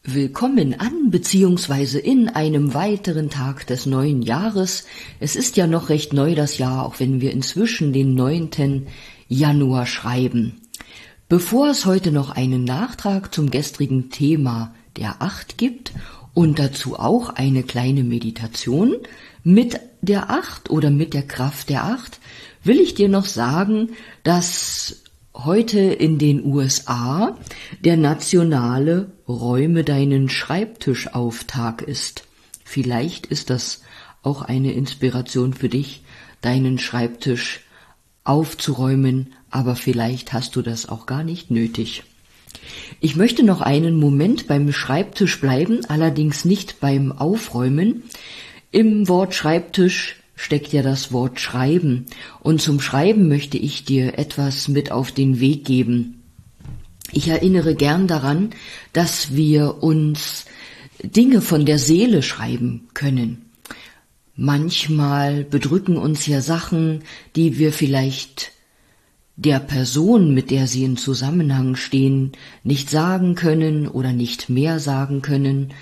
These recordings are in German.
Willkommen an bzw. in einem weiteren Tag des neuen Jahres. Es ist ja noch recht neu das Jahr, auch wenn wir inzwischen den 9. Januar schreiben. Bevor es heute noch einen Nachtrag zum gestrigen Thema der 8 gibt und dazu auch eine kleine Meditation mit der 8 oder mit der Kraft der 8, will ich dir noch sagen, dass heute in den USA der nationale Räume deinen Schreibtisch-Auftag ist. Vielleicht ist das auch eine Inspiration für dich, deinen Schreibtisch aufzuräumen, aber vielleicht hast du das auch gar nicht nötig. Ich möchte noch einen Moment beim Schreibtisch bleiben, allerdings nicht beim Aufräumen. Im Wort Schreibtisch steckt ja das Wort Schreiben, und zum Schreiben möchte ich dir etwas mit auf den Weg geben. Ich erinnere gern daran, dass wir uns Dinge von der Seele schreiben können. Manchmal bedrücken uns ja Sachen, die wir vielleicht der Person, mit der sie in Zusammenhang stehen, nicht sagen können oder nicht mehr sagen können.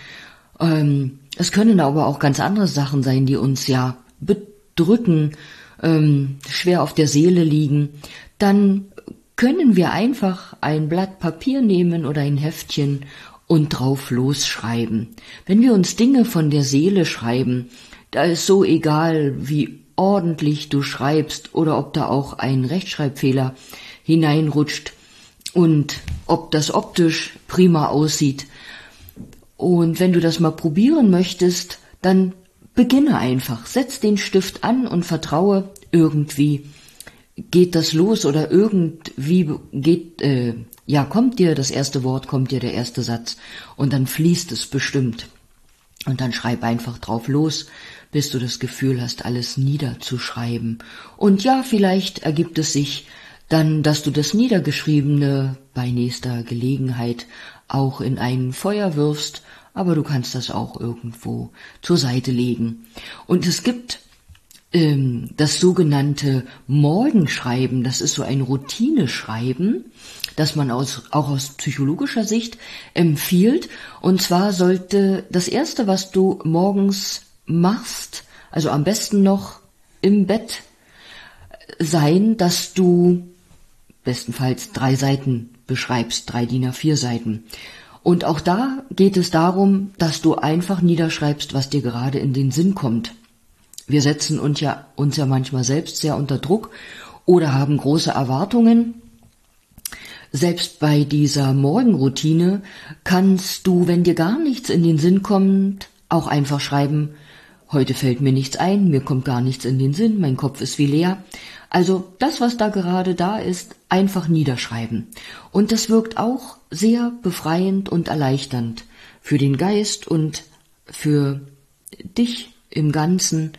Es können aber auch ganz andere Sachen sein, die uns ja bedrücken, schwer auf der Seele liegen. Dann können wir einfach ein Blatt Papier nehmen oder ein Heftchen und drauf losschreiben. Wenn wir uns Dinge von der Seele schreiben, da ist so egal, wie ordentlich du schreibst oder ob da auch ein Rechtschreibfehler hineinrutscht und ob das optisch prima aussieht. Und wenn du das mal probieren möchtest, dann beginne einfach. Setz den Stift an und vertraue, irgendwie geht das los oder irgendwie kommt dir das erste Wort, kommt dir der erste Satz und dann fließt es bestimmt. Und dann schreib einfach drauf los, bis du das Gefühl hast, alles niederzuschreiben. Und ja, vielleicht ergibt es sich dann, dass du das Niedergeschriebene bei nächster Gelegenheit auch in ein Feuer wirfst, aber du kannst das auch irgendwo zur Seite legen. Und es gibt das sogenannte Morgenschreiben, das ist so ein Routineschreiben, das man auch aus psychologischer Sicht empfiehlt. Und zwar sollte das Erste, was du morgens machst, also am besten noch im Bett, sein, dass du bestenfalls 3 Seiten beschreibst, 3 DIN A4 Seiten. Und auch da geht es darum, dass du einfach niederschreibst, was dir gerade in den Sinn kommt. Wir setzen uns ja manchmal selbst sehr unter Druck oder haben große Erwartungen. Selbst bei dieser Morgenroutine kannst du, wenn dir gar nichts in den Sinn kommt, auch einfach schreiben: Heute fällt mir nichts ein, mir kommt gar nichts in den Sinn, mein Kopf ist wie leer. Also das, was da gerade da ist, einfach niederschreiben. Und das wirkt auch sehr befreiend und erleichternd für den Geist und für dich im Ganzen.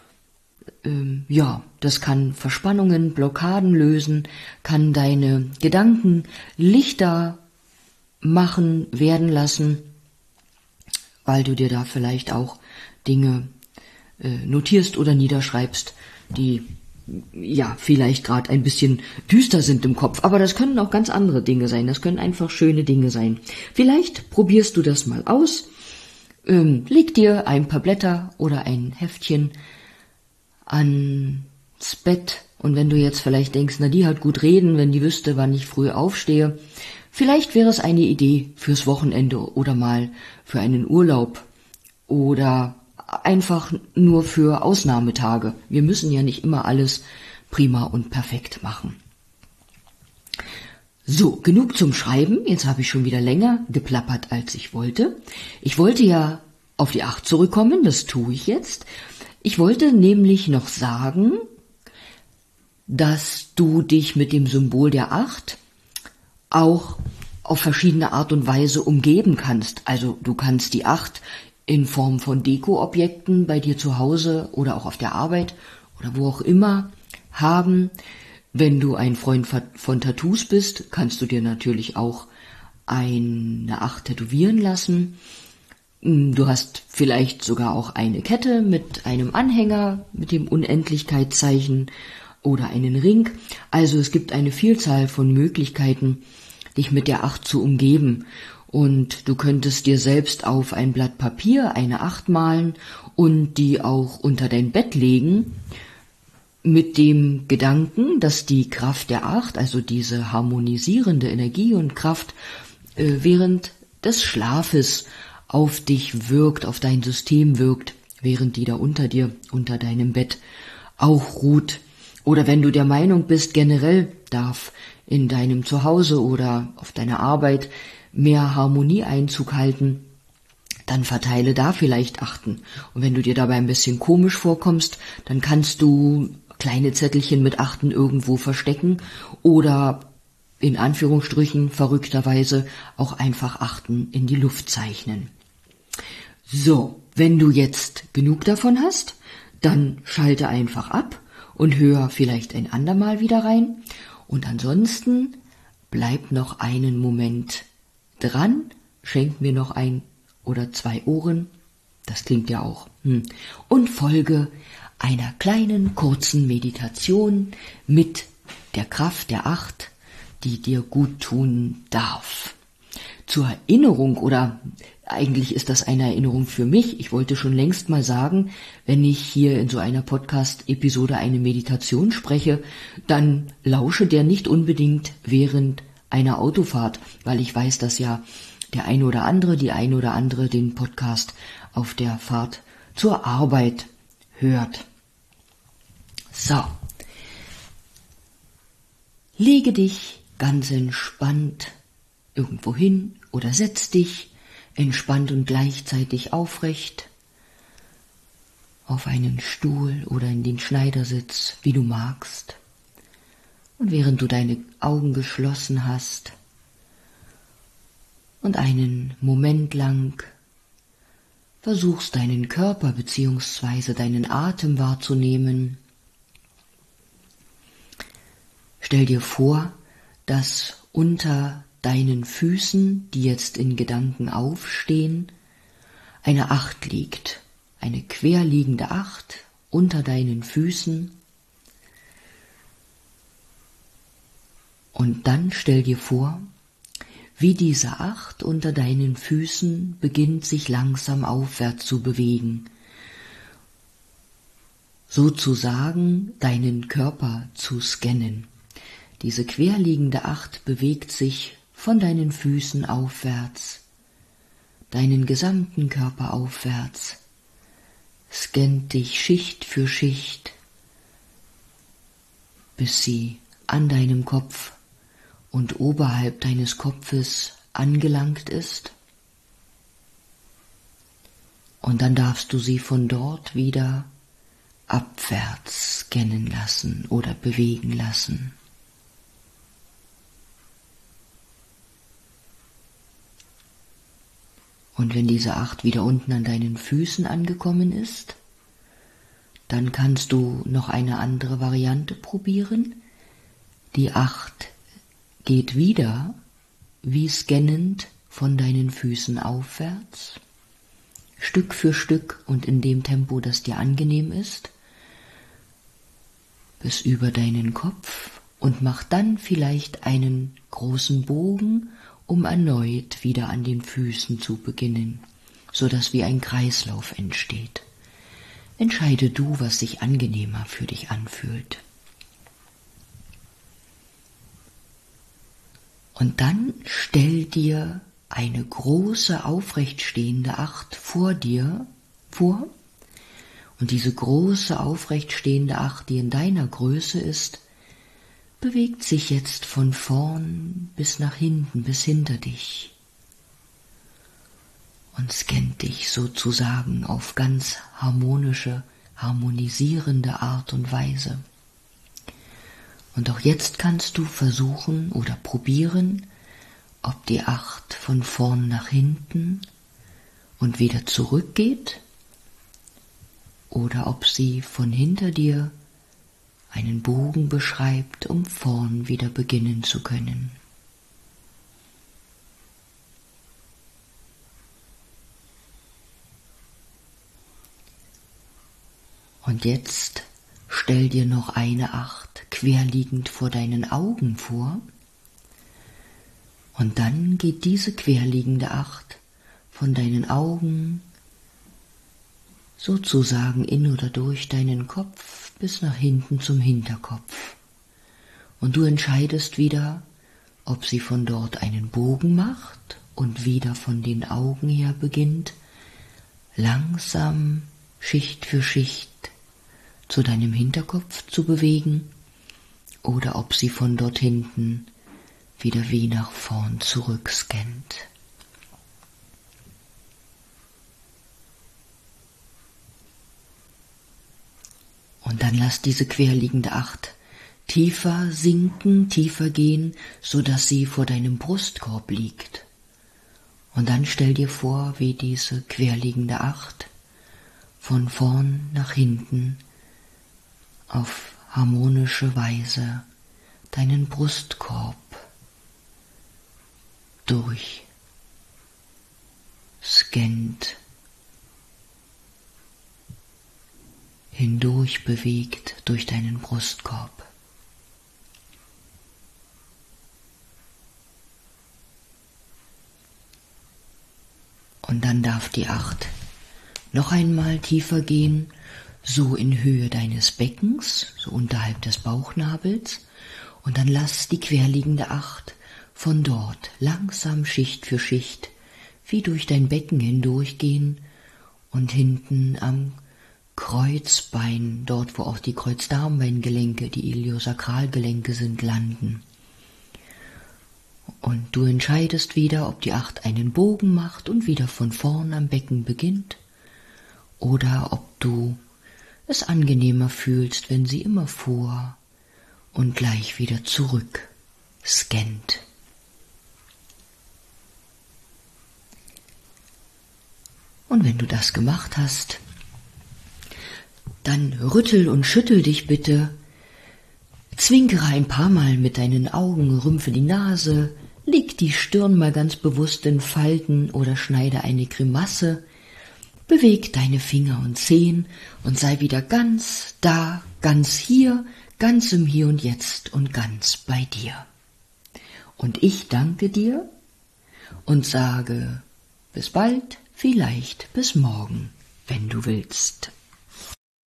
Das kann Verspannungen, Blockaden lösen, kann deine Gedanken lichter machen, werden lassen, weil du dir da vielleicht auch Dinge notierst oder niederschreibst, die vielleicht gerade ein bisschen düster sind im Kopf. Aber das können auch ganz andere Dinge sein. Das können einfach schöne Dinge sein. Vielleicht probierst du das mal aus. Leg dir ein paar Blätter oder ein Heftchen ans Bett. Und wenn du jetzt vielleicht denkst, na, die hat gut reden, wenn die wüsste, wann ich früh aufstehe. Vielleicht wäre es eine Idee fürs Wochenende oder mal für einen Urlaub oder einfach nur für Ausnahmetage. Wir müssen ja nicht immer alles prima und perfekt machen. So, genug zum Schreiben. Jetzt habe ich schon wieder länger geplappert, als ich wollte. Ich wollte ja auf die 8 zurückkommen, das tue ich jetzt. Ich wollte nämlich noch sagen, dass du dich mit dem Symbol der 8 auch auf verschiedene Art und Weise umgeben kannst. Also du kannst die 8 in Form von Deko-Objekten bei dir zu Hause oder auch auf der Arbeit oder wo auch immer haben. Wenn du ein Freund von Tattoos bist, kannst du dir natürlich auch eine 8 tätowieren lassen. Du hast vielleicht sogar auch eine Kette mit einem Anhänger mit dem Unendlichkeitszeichen oder einen Ring. Also es gibt eine Vielzahl von Möglichkeiten, dich mit der 8 zu umgeben. Und du könntest dir selbst auf ein Blatt Papier eine 8 malen und die auch unter dein Bett legen, mit dem Gedanken, dass die Kraft der 8, also diese harmonisierende Energie und Kraft, während des Schlafes auf dich wirkt, auf dein System wirkt, während die da unter dir, unter deinem Bett auch ruht. Oder wenn du der Meinung bist, generell darf in deinem Zuhause oder auf deiner Arbeit mehr Harmonie Einzug halten, dann verteile da vielleicht Achten. Und wenn du dir dabei ein bisschen komisch vorkommst, dann kannst du kleine Zettelchen mit Achten irgendwo verstecken oder in Anführungsstrichen verrückterweise auch einfach Achten in die Luft zeichnen. So, wenn du jetzt genug davon hast, dann schalte einfach ab und hör vielleicht ein andermal wieder rein. Und ansonsten bleib noch einen Moment dran, schenk mir noch 1 oder 2 Ohren, das klingt ja auch, und folge einer kleinen kurzen Meditation mit der Kraft der 8, die dir gut tun darf. Zur Erinnerung, oder eigentlich ist das eine Erinnerung für mich, ich wollte schon längst mal sagen, wenn ich hier in so einer Podcast-Episode eine Meditation spreche, dann lausche der nicht unbedingt während einer Autofahrt, weil ich weiß, dass ja der eine oder andere, die eine oder andere den Podcast auf der Fahrt zur Arbeit hört. So, lege dich ganz entspannt irgendwo hin oder setz dich entspannt und gleichzeitig aufrecht auf einen Stuhl oder in den Schneidersitz, wie du magst. Und während du deine Augen geschlossen hast und einen Moment lang versuchst, deinen Körper bzw. deinen Atem wahrzunehmen, stell dir vor, dass unter deinen Füßen, die jetzt in Gedanken aufstehen, eine 8 liegt, eine querliegende 8 unter deinen Füßen. Und dann stell dir vor, wie diese 8 unter deinen Füßen beginnt, sich langsam aufwärts zu bewegen, sozusagen deinen Körper zu scannen. Diese querliegende 8 bewegt sich von deinen Füßen aufwärts, deinen gesamten Körper aufwärts, scannt dich Schicht für Schicht, bis sie an deinem Kopf und oberhalb deines Kopfes angelangt ist. Und dann darfst du sie von dort wieder abwärts scannen lassen oder bewegen lassen. Und wenn diese 8 wieder unten an deinen Füßen angekommen ist, dann kannst du noch eine andere Variante probieren. Die 8 geht wieder wie scannend von deinen Füßen aufwärts, Stück für Stück und in dem Tempo, das dir angenehm ist, bis über deinen Kopf und macht dann vielleicht einen großen Bogen, um erneut wieder an den Füßen zu beginnen, so dass wie ein Kreislauf entsteht. Entscheide du, was sich angenehmer für dich anfühlt. Und dann stell dir eine große aufrechtstehende 8 vor dir vor. Und diese große aufrechtstehende 8, die in deiner Größe ist, bewegt sich jetzt von vorn bis nach hinten, bis hinter dich und scannt dich sozusagen auf ganz harmonische, harmonisierende Art und Weise. Und auch jetzt kannst du versuchen oder probieren, ob die 8 von vorn nach hinten und wieder zurückgeht oder ob sie von hinter dir einen Bogen beschreibt, um vorn wieder beginnen zu können. Und jetzt stell dir noch eine 8 querliegend vor deinen Augen vor. Und dann geht diese querliegende Acht von deinen Augen sozusagen in oder durch deinen Kopf bis nach hinten zum Hinterkopf. Und du entscheidest wieder, ob sie von dort einen Bogen macht und wieder von den Augen her beginnt, langsam Schicht für Schicht zu deinem Hinterkopf zu bewegen, oder ob sie von dort hinten wieder wie nach vorn zurück scannt. Und dann lass diese querliegende Acht tiefer sinken, tiefer gehen, so dass sie vor deinem Brustkorb liegt. Und dann stell dir vor, wie diese querliegende Acht von vorn nach hinten auf harmonische Weise deinen Brustkorb durchscannt, hindurch bewegt durch deinen Brustkorb. Und dann darf die Acht noch einmal tiefer gehen, so in Höhe deines Beckens, so unterhalb des Bauchnabels, und dann lass die querliegende Acht von dort langsam Schicht für Schicht wie durch dein Becken hindurchgehen und hinten am Kreuzbein, dort wo auch die Kreuzdarmbeingelenke, die Iliosakralgelenke sind, landen. Und du entscheidest wieder, ob die Acht einen Bogen macht und wieder von vorn am Becken beginnt, oder ob du es angenehmer fühlst, wenn sie immer vor und gleich wieder zurück scannt. Und wenn du das gemacht hast, dann rüttel und schüttel dich bitte, zwinkere ein paar Mal mit deinen Augen, rümpfe die Nase, leg die Stirn mal ganz bewusst in Falten oder schneide eine Grimasse, beweg deine Finger und Zehen und sei wieder ganz da, ganz hier, ganz im Hier und Jetzt und ganz bei dir. Und ich danke dir und sage bis bald, vielleicht bis morgen, wenn du willst.